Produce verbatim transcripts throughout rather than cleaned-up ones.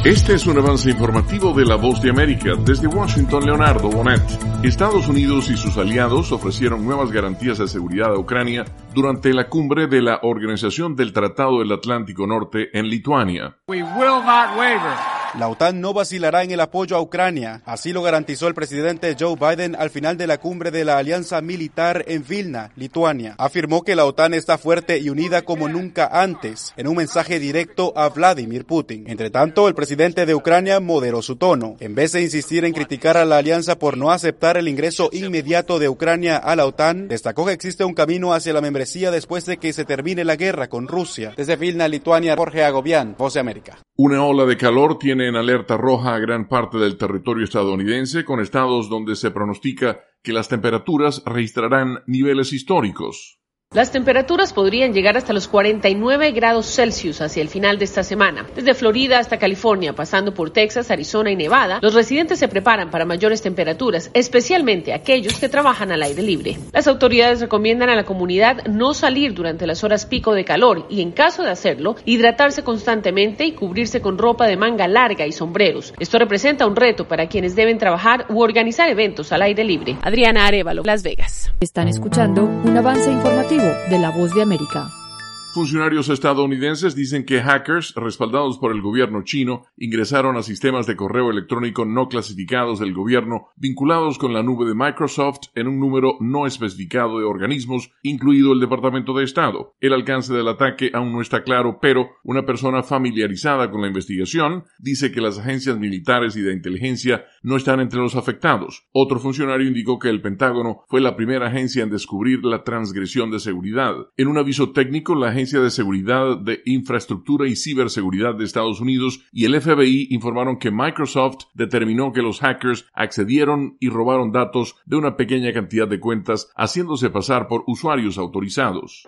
Este es un avance informativo de La Voz de América. Desde Washington, Leonardo Bonet. Estados Unidos y sus aliados ofrecieron nuevas garantías de seguridad a Ucrania durante la cumbre de la Organización del Tratado del Atlántico Norte en Lituania. We will not waver. La OTAN no vacilará en el apoyo a Ucrania, así lo garantizó el presidente Joe Biden al final de la cumbre de la Alianza Militar en Vilna, Lituania. Afirmó que la OTAN está fuerte y unida como nunca antes, en un mensaje directo a Vladimir Putin. Entre tanto, el presidente de Ucrania moderó su tono. En vez de insistir en criticar a la alianza por no aceptar el ingreso inmediato de Ucrania a la OTAN, destacó que existe un camino hacia la membresía después de que se termine la guerra con Rusia. Desde Vilna, Lituania, Jorge Agobián, Voz de América. Una ola de calor tiene en alerta roja a gran parte del territorio estadounidense, con estados donde se pronostica que las temperaturas registrarán niveles históricos. Las temperaturas podrían llegar hasta los cuarenta y nueve grados Celsius hacia el final de esta semana. Desde Florida hasta California, pasando por Texas, Arizona y Nevada, los residentes se preparan para mayores temperaturas, especialmente aquellos que trabajan al aire libre. Las autoridades recomiendan a la comunidad no salir durante las horas pico de calor y, en caso de hacerlo, hidratarse constantemente y cubrirse con ropa de manga larga y sombreros. Esto representa un reto para quienes deben trabajar u organizar eventos al aire libre. Adriana Arévalo, Las Vegas. Están escuchando un avance informativo de La Voz de América. Funcionarios estadounidenses dicen que hackers, respaldados por el gobierno chino, ingresaron a sistemas de correo electrónico no clasificados del gobierno vinculados con la nube de Microsoft en un número no especificado de organismos, incluido el Departamento de Estado. El alcance del ataque aún no está claro, pero una persona familiarizada con la investigación dice que las agencias militares y de inteligencia no están entre los afectados. Otro funcionario indicó que el Pentágono fue la primera agencia en descubrir la transgresión de seguridad. En un aviso técnico, la agencia de Seguridad de Infraestructura y Ciberseguridad de Estados Unidos y el F B I informaron que Microsoft determinó que los hackers accedieron y robaron datos de una pequeña cantidad de cuentas, haciéndose pasar por usuarios autorizados.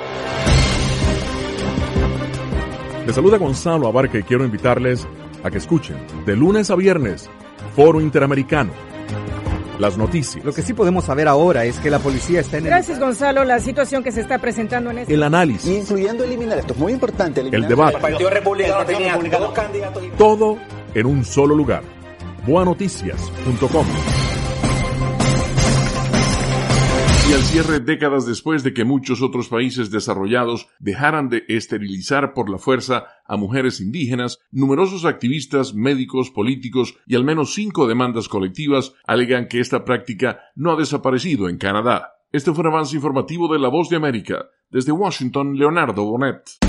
Les saluda Gonzalo Abarca y quiero invitarles a que escuchen de lunes a viernes Foro Interamericano. Las noticias. Lo que sí podemos saber ahora es que la policía está en el... Gracias, Gonzalo. La situación que se está presentando en este... El análisis. Incluyendo eliminar, esto es muy importante. Eliminar. El debate. El Partido Republicano tenía dos candidatos. Todo en un solo lugar. boa noticias punto com. Y al cierre, décadas después de que muchos otros países desarrollados dejaran de esterilizar por la fuerza a mujeres indígenas, numerosos activistas, médicos, políticos y al menos cinco demandas colectivas alegan que esta práctica no ha desaparecido en Canadá. Este fue un avance informativo de La Voz de América. Desde Washington, Leonardo Bonet.